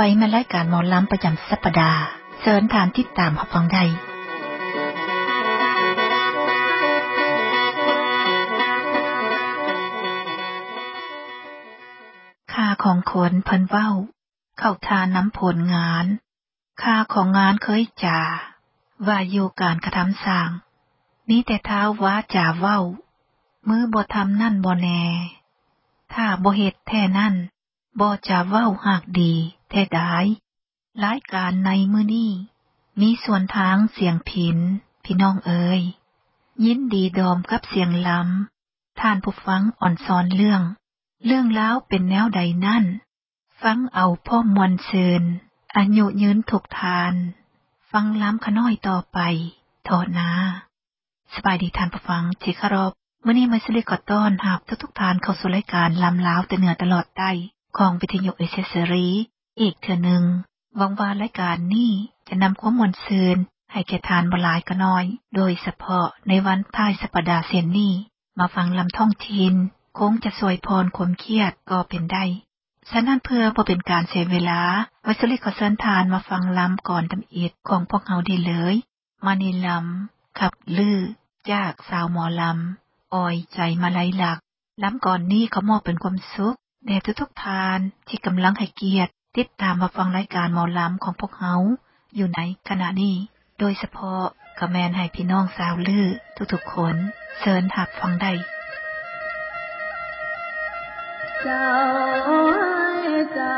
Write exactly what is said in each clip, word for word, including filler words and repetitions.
มารายการหมอลำประจำสัปดาห์เชิญทานติดตามรับฟังได้ค่าของคนเพิ่นเว้าเข้าทานน้ำผลงานค่าของงานเคยจ่าว่าอยู่การกระทำสร้างนี้แต่เท้าว่าจ่าเว้ามือบ่ทำนั่นบ่แน่ถ้าบ่เฮ็ดแท้นั่นบ่จ่าเว้าหากดีแท้ดายรายการในมื้อนี้มีส่วนทางเสียงผินพี่น้องเอ๋ยยินดีดอมกับเสียงลำท่านผู้ฟังอ่อนซ้อนเรื่องเรื่องแล้วเป็นแนวใดนั่นฟังเอาพ่อมวลเชิญอายุยืนถูกทานฟังล้ำขน้อยต่อไปโทษนะสบายดีท่านผู้ฟังที่เคารพมื้อนี้มาสิริขอต้อนรับทุกๆท่านเข้าสู่รายการลำลาวแต่เหนือตลอดใต้ของวิทยุเอเชสรีอีกเทื่อนึงหวังว่ารายการนี้จะนำความมวลเชิญให้แก่ทานบ่หลายก็น้อยโดยเฉพาะในวันท้ายสัปดาห์เสียนนี้มาฟังลำท่องทินคงจะสวยพรความเครียดก็เป็นได้ฉะนั้นเพื่อบ่เป็นการเสียเวลาวัสลิขอเชิญทานมาฟังลำก่อนทำอิฐของพวกเฮาได้เลยมานี่ลำขับลือจากสาวหมอลำอ้อยใจมาลัยหลักลำก่อนนี้เขามอบเป็นความสุขแด่ทุกๆทานที่กำลังให้เกียรติติดตามมาฟังรายการหมอลำของพวกเฮาอยู่ในขณะนี้โดยเฉพาะก็แม่นให้พี่น้องสาวลือทุกๆคนเชิญรับฟังได้เจ้าเจ้า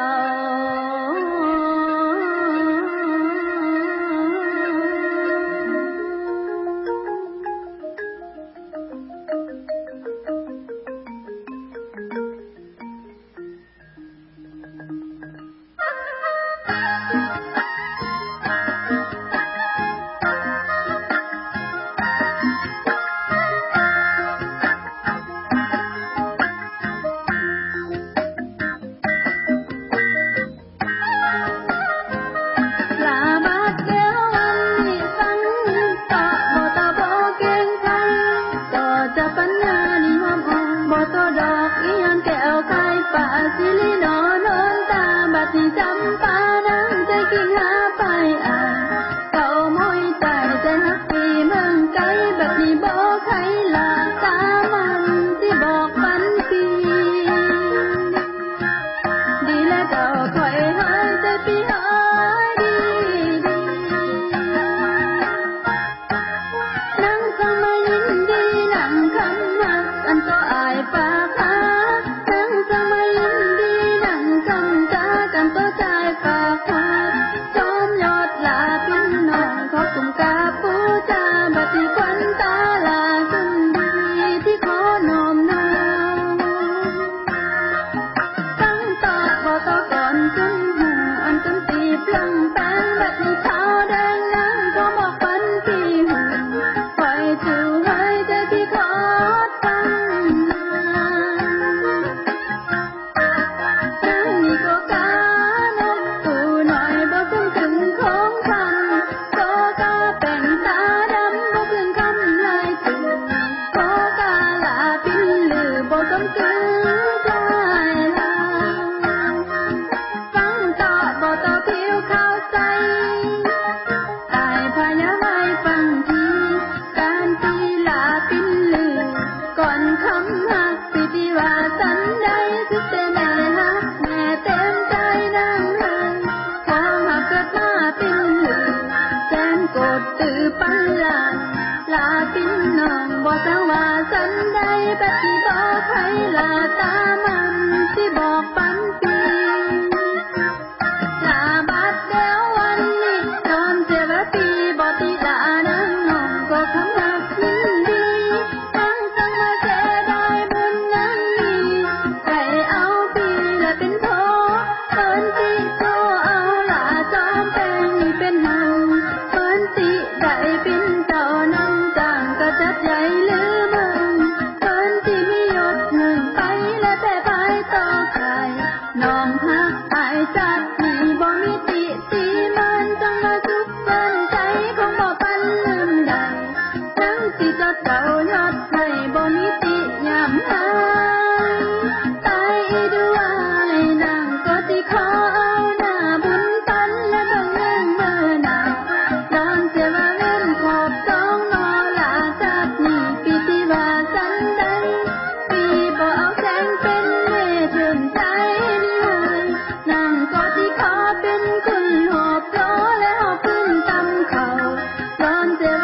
ตายอีดวายนางก็สิขอเอาหน้าบุญ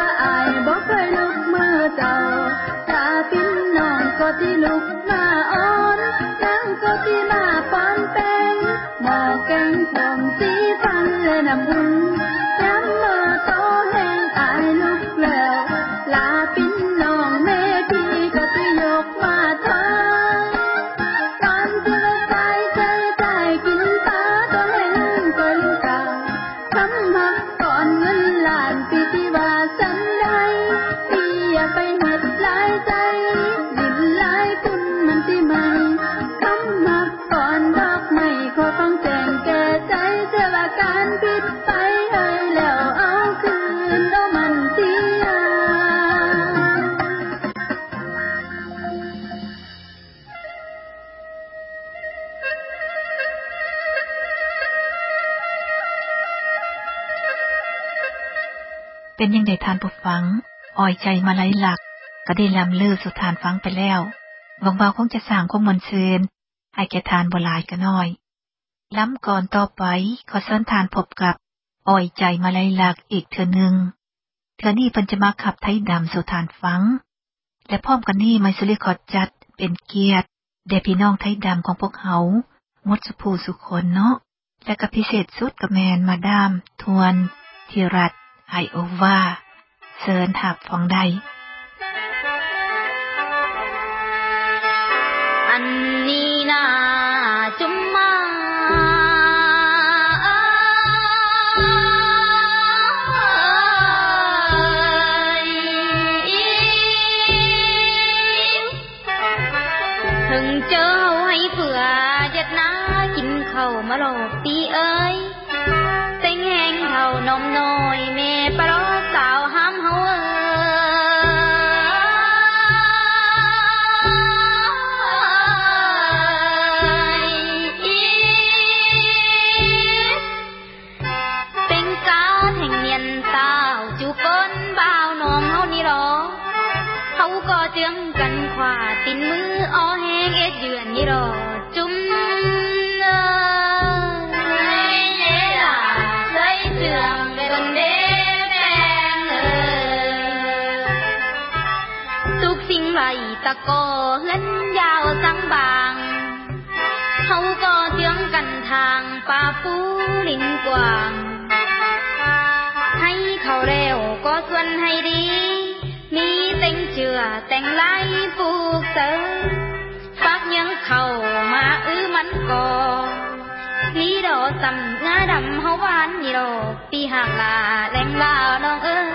อายบ่เคยลุกมือเจ้าตาปิ้นน้องก็ที่ลุกมาอ้อนนั่งก็ที่มาป้อนแป้งหม้อแกงส้มสีฟันและน้ำอุ่นย้ำเมื่อโตแห้งอายลุกแล้วลาปิ้นน้องแม่พี่ก็ที่ยกมาทางตอนที่ละใจใจใจกินปลาตัวแห้งก็ลืมตาคำหักก่อนเงินล้านปีที่ว่าสันได้พี่อย่าไปเฮ็ดหลายใจดินหลายคุณมันสิไหมคำหักก่อนดอกไม้ขอต้องแจ้งแก่ใจเจ้าว่าการผิดไปเอ่ยแล้วเอาคืนเอามันเสียเป็นยังไงทานผู้ฟังอ้อยใจมาไหลหลักก็ได้ลำเลือสุทานฟังไปแล้วหวังว่าคงจะสร้างความมวลซื่นให้แก่ทานบ่หลายก็น้อยล้ำก่อนต่อไปขอเชิญทานพบกับอ้อยใจมาไหลหลักอีกเทื่อนึงเทื่อนี้เพิ่นจะมาขับไทยดำสุทานฟังและพร้อมกันนี้ไมสุริขอจัดเป็นเกียรติแด่พี่น้องไทยดำของพวกเขาหมดสุภูสุคนเนาะและก็พิเศษสุดกับแมนมาดามทวนธีรัตน์ไอโอวาเชิญหับฟังได้อันนี้นาจุมมาถึงเจอให้เผื่อเจ็ดน้ากินข้าวมาโลกปีเอ้ยเต็งแห้งเท่านมน้อยแม่ปลอสาวห้ามเฮาเป็นกาแห่งเนียนสาวจูก้นบ่าวนอมเฮานี่หรอเขาก็เจืองกันขวาตินมืออ้อแห้งเอ็ดเยือนนี่หรอจุ่มตะโกเฮือนยาวสังบางเขาก็เจืองกันทางป่าปูลิ้นกว้างให้เขาเร็วก็ส่วนให้ดีมีเต็งเจือแต่งไล่ปลูกเสริมฟักยังเข้ามาอื้อมันก่อนี่ดอกสำงาดำเฮาหวานนี่ดอกปีหากลาแรงลาวน้องเอ้ย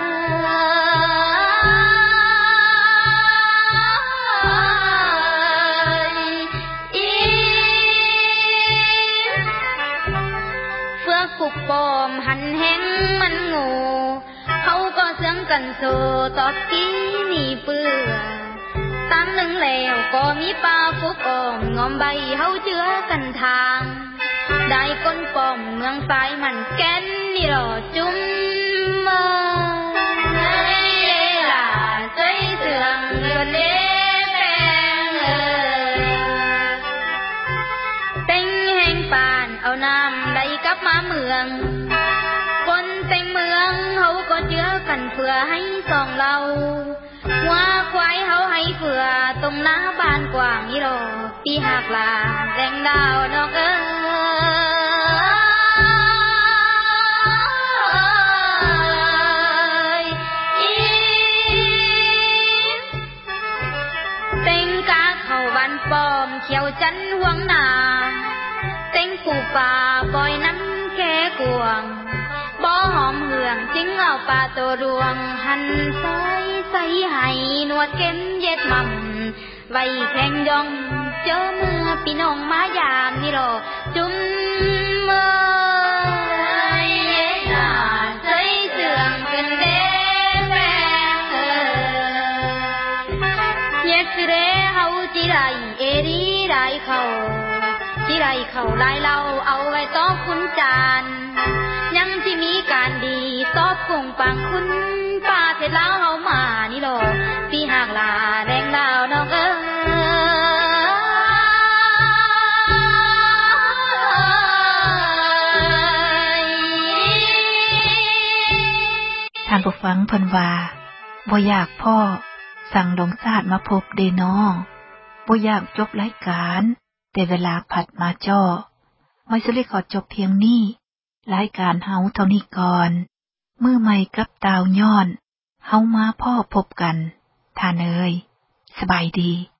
กุกปอมหันแห้งมันงูเขาก็เสียงกันโซตอดกี้นี่เปื่อตั้งหนึ่งแล้วก็มีปลาฟุกอมงอมใบเฮาเจือกันทางได้ก้นปอมเมืองสายมันแก่นนี่หรอจุ้มมาเฮ้ยล่ะใจเสื่องเดือนเด้แปงเออเต็งแห่งปานเอาน้ำได้กลับมาเมืองคนเต็งเมืองเฮาก็เจือกันเพื่อให้สองเราหัวควายเฮาให้เพื่อตรงหน้าบ้านกว้างนี่หรอปีหากลาแดงดาวน้องเอ้ยเต็งกาเข้าวันปอมเขียวจันห่วงนาเต็งปูป่าปล่อยน้ำแค่กวงบ่หอมเหืองจิ้งเอาปลาตัวรวงหันใส่ใส่ให้นวดเก็มเย็ดมั่มไว้แข่งยองเจอเมื่อพี่น้องมายามนี่หรอจุ่มเมื่อยเย็ดหน้าใส่เสื่องเป็นเด้แม่เออเย็ดสิเร่เฮาจิไรเอรีไรเขาจิไรเขาลายเราเอาไว้ต้อคุณจานยังที่มีการดีตอบคงปังคุณป้าเสร็จแล้วเฮามานี่หรอพี่หากลาแดงดาวน้องเอ้ยท่านผู้ฟังเพิ่นว่าบ่อยากพ่อสั่งลงชาติมาพบเดนอบ่อยากจบรายการแต่เวลาผัดมาจ่อไม่สิริขอจบเพียงนี้รายการเฮาเท่านี้ก่อนมื้อใหม่กับตาวย้อนเฮามาพ่อพบกันท่านเอ่ยสบายดี